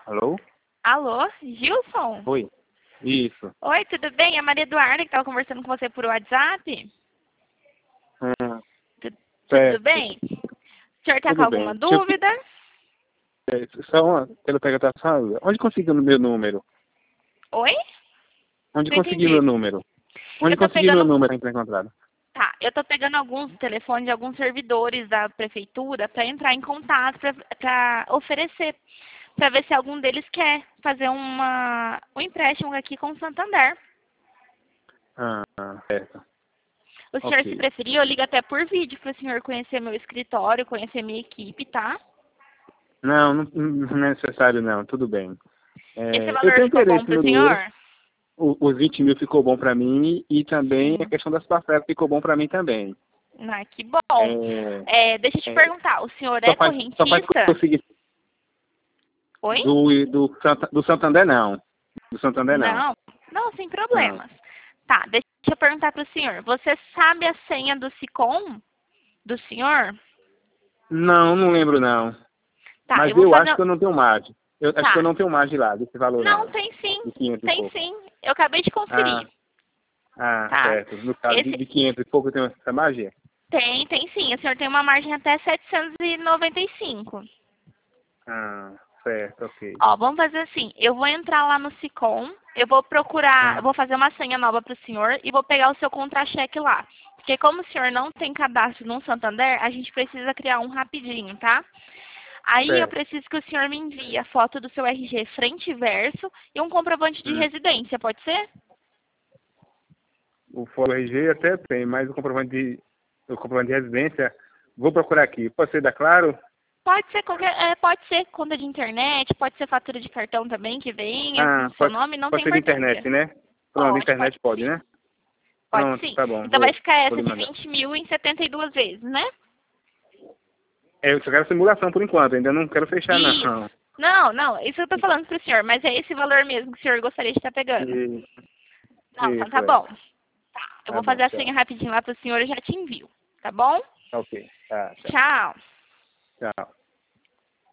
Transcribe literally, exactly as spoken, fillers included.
Alô? Alô, Gilson? Oi. Isso. Oi, tudo bem? É a Maria Eduarda que estava conversando com você por WhatsApp. Ah, Tu- Tudo certo. bem? O senhor está com Tudo alguma bem. Deixa eu, dúvida? é, só uma, pela perguntação, onde conseguiu o meu número? Oi? Onde Não conseguiu entendi. meu número? Onde Eu tô conseguiu meu pegando. número para encontrar? Tá, eu tô pegando alguns telefones de alguns servidores da prefeitura para entrar em contato, para oferecer, para ver se algum deles quer fazer uma, um empréstimo aqui com o Santander. Ah, certo. O senhor, se Ok. preferir, eu ligo até por vídeo para o senhor conhecer meu escritório, conhecer minha equipe, tá? Não, não, não é necessário não, tudo bem. Esse É, eu valor tenho ficou bom interesse para o no dinheiro, senhor? o- os vinte mil ficou bom para mim e também a Sim. questão das parcelas ficou bom para mim também. Ah, que bom. É, É, deixa eu te é, perguntar, o senhor só é faz, só faz correntista? conseguir Oi? do, do, Santa- do Santander não. Do Santander não. Não, não, sem Não. problemas. Tá, deixa eu perguntar para o senhor. Você sabe a senha do SICOM do senhor? Não, não lembro não. Tá, Mas eu vou eu acho fazer. que eu não tenho margem. Eu acho que eu Tá. não tenho margem lá, desse valor Não, não. tem sim. De quinhentos e Tem pouco. sim. Eu acabei de Ah, conferir. ah, Tá? certo. No caso de, Esse de quinhentos e pouco eu tenho essa margem? tem, tem sim. O senhor tem uma margem até setecentos e noventa e cinco. Ah, certo, ok. Ó, vamos fazer assim. Eu vou entrar lá no SICOM, eu vou procurar, eu Ah, vou fazer uma senha nova para o senhor e vou pegar o seu contra-cheque lá. Porque como o senhor não tem cadastro no Santander, a gente precisa criar um rapidinho, tá? Aí eu certo. preciso que o senhor me envie a foto do seu R G frente e verso e um comprovante de Hum. residência, pode ser? O Fórum R G até tem, mas o comprovante de, o comprovante de residência, vou procurar aqui. Pode ser da Claro? Pode ser qualquer, é, pode ser conta de internet, pode ser fatura de cartão também que venha com Ah, o seu pode, nome, não pode tem ser de internet, importância. né? Pronto, Pode, pode internet pode, sim. né? Pode Pronto, sim. tá bom, Então vai vou, ficar vou essa lhe de mandar. vinte mil em setenta e duas vezes, né? É, eu só quero simulação por enquanto, ainda não quero fechar Isso. não. Não, não, isso eu tô falando pro senhor, mas é esse valor mesmo que o senhor gostaria de estar pegando. E, Não, então isso, tá é. bom. Tá, eu Tá vou bom, fazer a senha tchau. rapidinho lá pro senhor e já te envio. Tá bom? Ok, tá, tchau. Tchau. Tchau.